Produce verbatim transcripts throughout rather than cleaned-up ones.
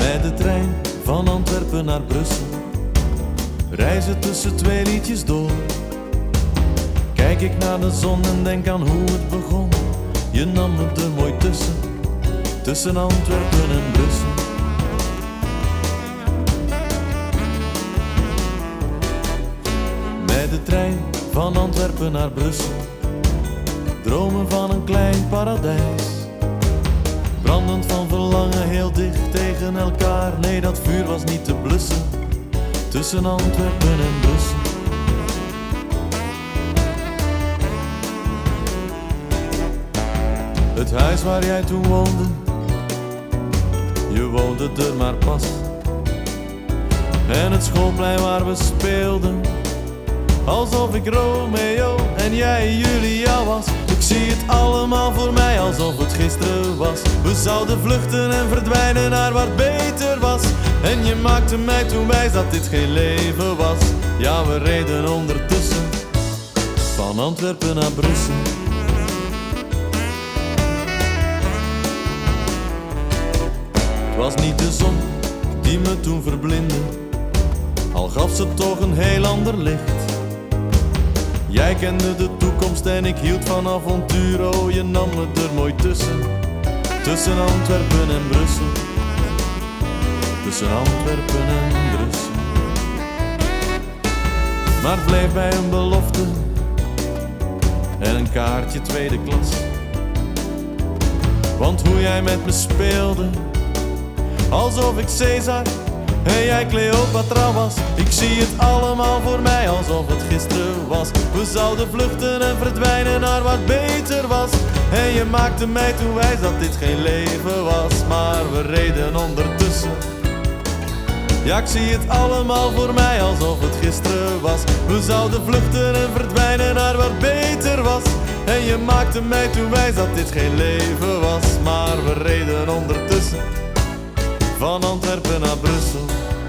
Met de trein van Antwerpen naar Brussel, reizen tussen twee liedjes door. Kijk ik naar de zon en denk aan hoe het begon. Je nam me er mooi tussen, tussen Antwerpen en Brussel. Met de trein van Antwerpen naar Brussel, dromen van een klein paradijs. Brandend van verlangen, heel dicht tegen elkaar. Nee, dat vuur was niet te blussen, tussen Antwerpen en Brussel. Het huis waar jij toen woonde, je woonde er maar pas. En het schoolplein waar we speelden, alsof ik Romeo en jij Julia was. Ik zie het allemaal voor mij alsof het gisteren was. We zouden vluchten en verdwijnen naar wat beter was. En je maakte mij toen wijs dat dit geen leven was. Ja, we reden ondertussen van Antwerpen naar Brussel. Het was niet de zon die me toen verblindde, al gaf ze toch een heel ander licht. Jij kende de toekomst en ik hield van avontuur. Oh, je nam me er mooi tussen, tussen Antwerpen en Brussel. Tussen Antwerpen en Brussel. Maar het bleef bij een belofte en een kaartje tweede klas. Want hoe jij met me speelde, alsof ik Caesar en jij Cleopatra was. Ik zie het allemaal voor mij alsof het gisteren was. We zouden vluchten en verdwijnen naar wat beter was. En je maakte mij toen wijs dat dit geen leven was. Maar we reden ondertussen, ja, ik zie het allemaal voor mij alsof het gisteren was. We zouden vluchten en verdwijnen naar wat beter was. En je maakte mij toen wijs dat dit geen leven was. Maar we reden ondertussen van Antwerpen naar Brussel.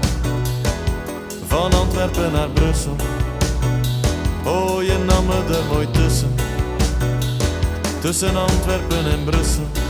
Van Antwerpen naar Brussel. Oh, je nam me er mooi tussen, tussen Antwerpen en Brussel.